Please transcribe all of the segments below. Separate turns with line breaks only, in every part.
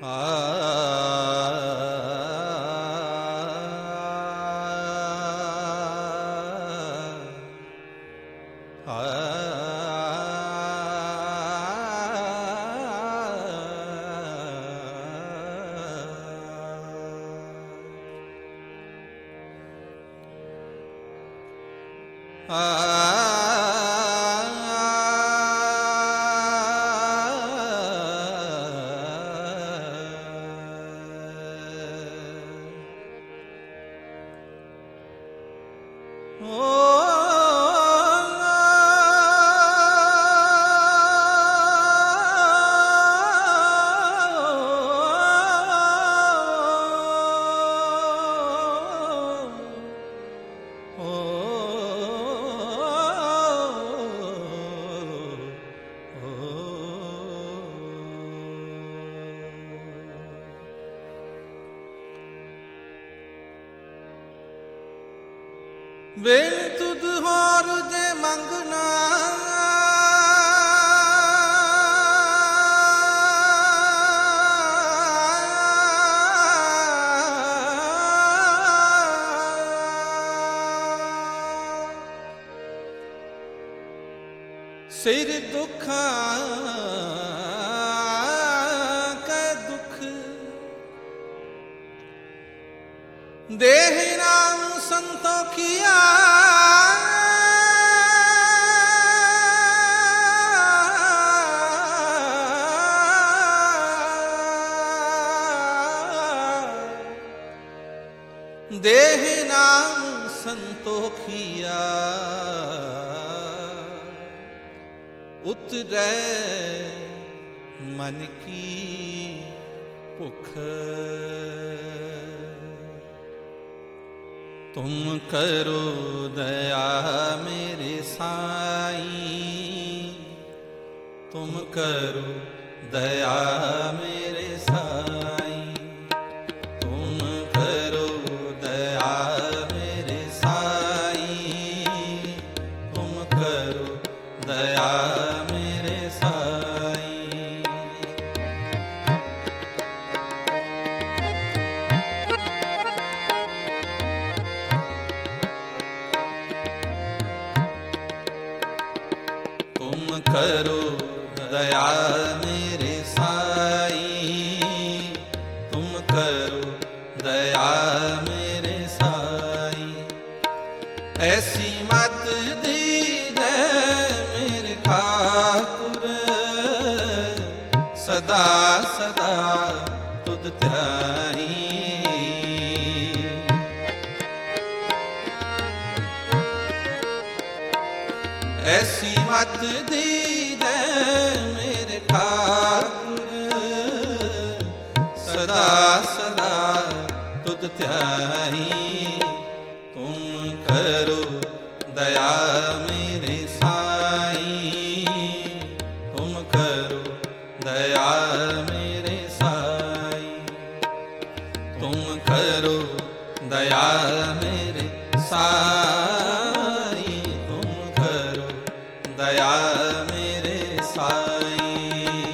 Well तुद होर जे मंगना सिर दुखा का दुख देह नाम संतोखिया देह नाम संतोखिया उतरे मन की भुख तुम करो दया मेरे साईं, तुम करो दया मेरे साईं, तुम करो दया मेरे साईं, तुम करो दया मेरे साईं। तुम करो दया मेरे साईं, तुम करो दया मेरे साईं। ऐसी मत दीजिए मेरे ठाकुर, सदा सदा तुद त्याई। ऐसी मत दीजिए मेरे ठाकुर, सदा सदा तुद त्याई। तुम करो दया मेरे साईं, तुम करो दया मेरे साईं, तुम करो दया मेरे साईं, तुम करो दया मेरे साईं।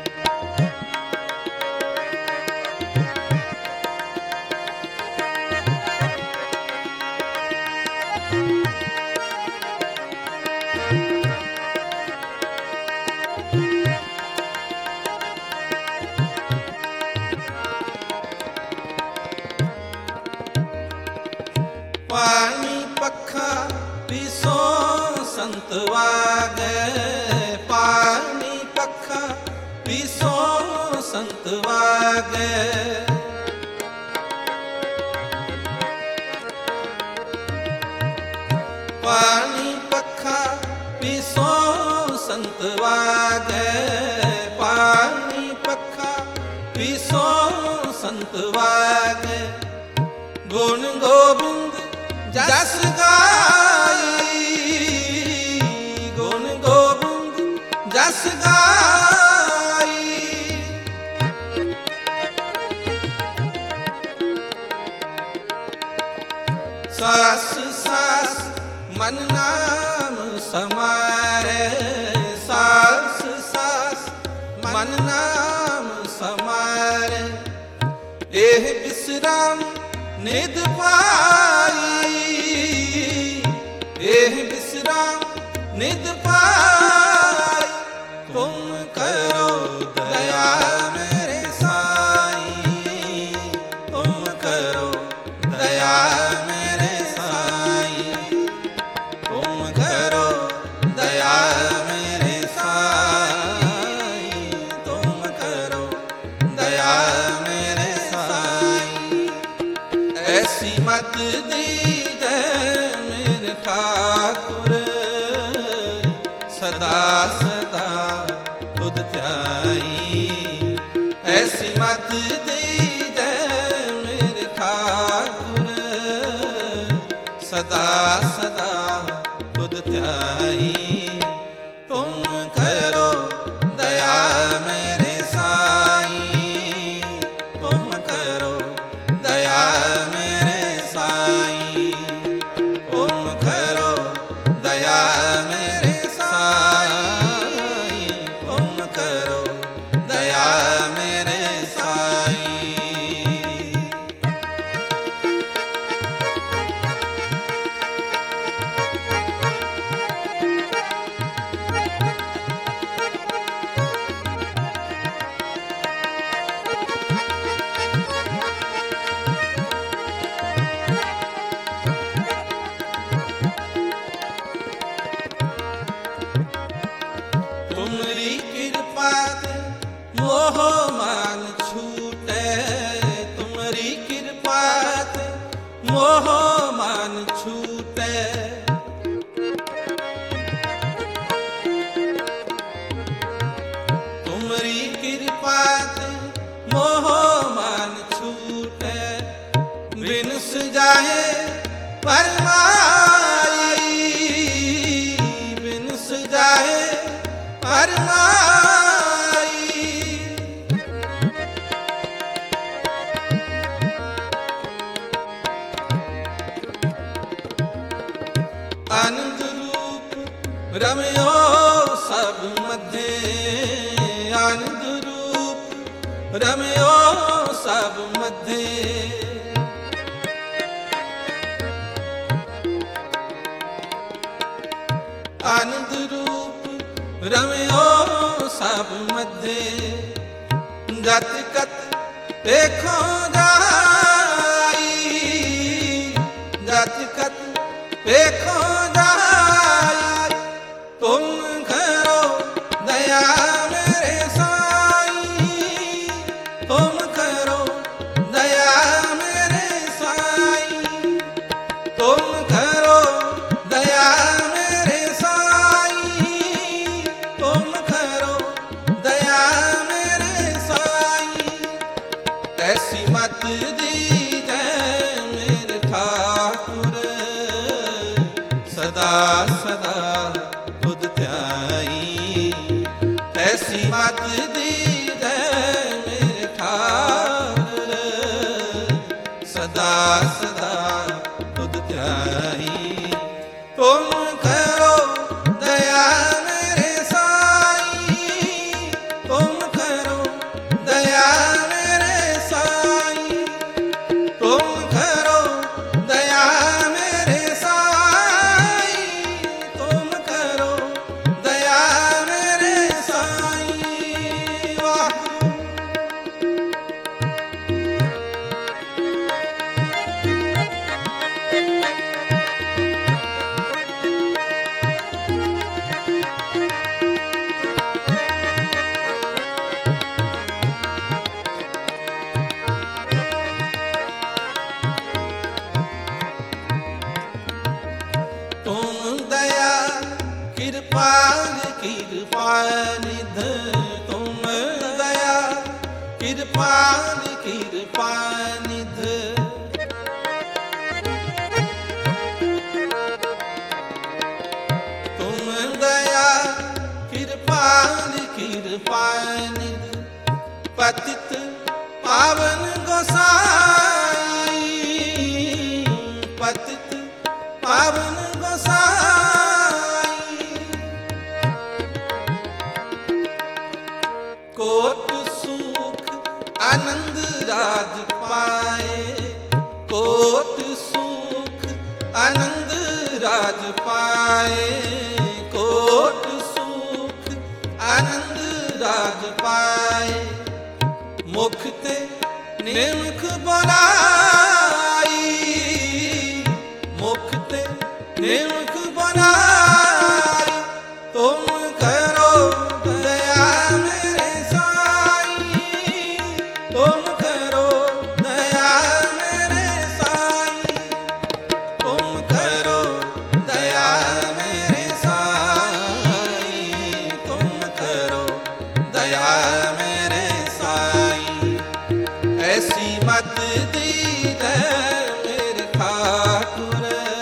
पानी पखा पीसो संत वागे, पानी पखा पीसो संत वागे। पानी पखा पीसो संत वागे, पानी पखा पीसो संत वागे। गुण गोविंद जस गाई, गुण गोविंद जस गाई। सास सास मन नाम समारे, सास सास मन नाम समारे। एह विश्राम निध पाई, एह विश्राम निध पाई। तुम करो दया मेरे साईं, तुम करो दया मेरे साईं, तुम करो दया मेरे साईं, तुम करो दया मेरे साईं। ऐसी मत दीजै मेरे ठाकुर, सदा सदा तुध ध्याई। ऐसी मत दीजै मेरे ठाकुर, सदा सदा तुध ध्याई। तुम करो दया मेरे साईं, तुम करो दया मेरे साईं, तुम करो दया मेरे साईं, तुम करो दया मेरे साईं। तुमरी कृपा ते मोह मान छूटे, तुमरी कृपा ते मोह मान छूटे। तुमरी कृपा ते मोह मान छूटे। बिन सुजाए परमाई, बिन सुजाए परमाई। आनंद रूप रमयो सब मध्य, आनंद रूप रमयो सब मध्य। आनंद रूप रमयो सब मध्य। जत कत देखो जाई, जत कत देखो जाई। तुम करो दया मेरे साईं, तुम करो दया मेरे साईं, तुम करो दया मेरे साईं, तुम करो दया मेरे साईं। ऐसी मत दीजै मेरे ठाकुर, सदा सदा तुध ध्याई। ऐसी मत दीजै मेरे ठाकुर, सदा सदा तुध ध्याई। तुम करो दया मेरे साईं, तुम करो दया मेरे साईं, तुम करो दया मेरे साईं, तुम करो दया मेरे साईं। वाहिगुरु। तुम दया कृपाल कृपानिध, तुम दया कृपाल कृपानिध। तुम दया कृपाल कृपानिध। पतित पावन गोसाई, पतित पावन गोसाई। कोट सुख आनंद राज पाए। कोट सुख आनंद राज पाए। कोट सुख आनंद राज पाए। मुख ते निमख बनाई। मुख ते निमख बनाई। तुम करो दया मेरे साईं। तुम करो दया मेरे साईं। तुम करो दया मेरे साईं। तुम करो दया मेरे साईं। ऐसी मत दीदै मेरे ठाकुर,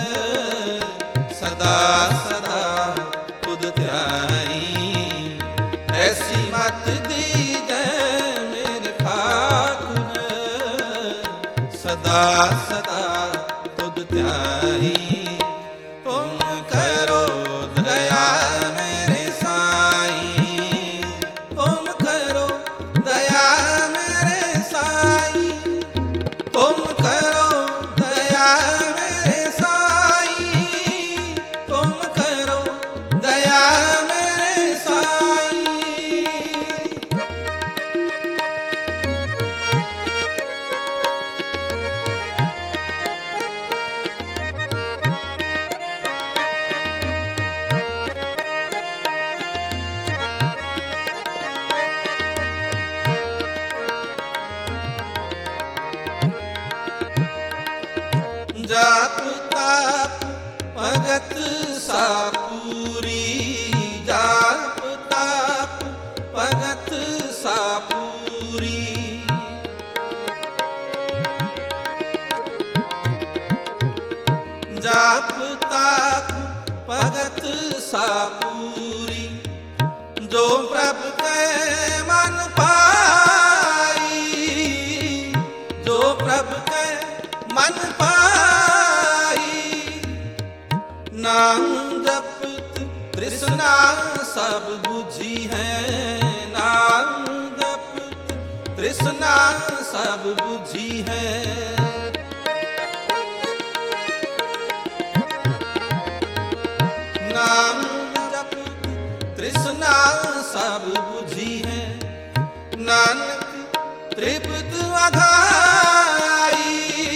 सदा सदा तुध ध्याई। ऐसी मत दीदै मेरे ठाकुर, सदा सदा तुध ध्याई। तुम करो दया मेरे साईं। तुम करो दया मेरे साईं। तुम करो दया मेरे साईं। तुम करो दया मेरे साईं। जाप ताप भगत सापूरी। जाप ताप भगत सापूरी। जाप ताप भगत सापूरी। जो प्रभु के मन पाई। जो प्रभु के मन पाई। नाम जपत तृष्णा सब बुझी है। नाम जपत तृष्णा सब बुझी है। नाम जपत तृष्णा सब बुझी है। नानक तृप्त अघाई।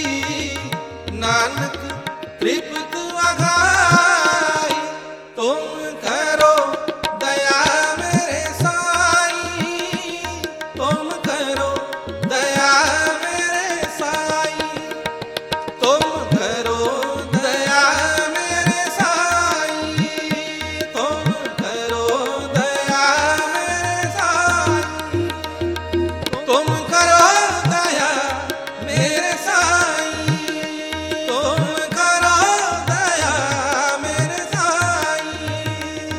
नानक तृप्त अघाई। तुम करो दया मेरे साईं। तुम करो दया मेरे साईं। तुम करो दया मेरे साईं। तुम करो दया मेरे साईं। तुम करो दया मेरे साईं। तुम करो दया मेरे साईं।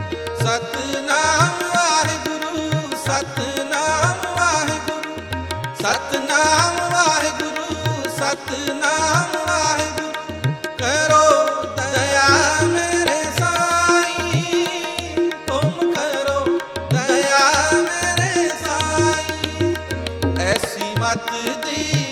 सतनाम वाहिगुरु। सतनाम वाहिगुरु। सतनाम वाहिगुरु। सतनाम वाहिगुरु। करो दया मेरे साईं। तुम करो दया मेरे साईं। ऐसी मत दी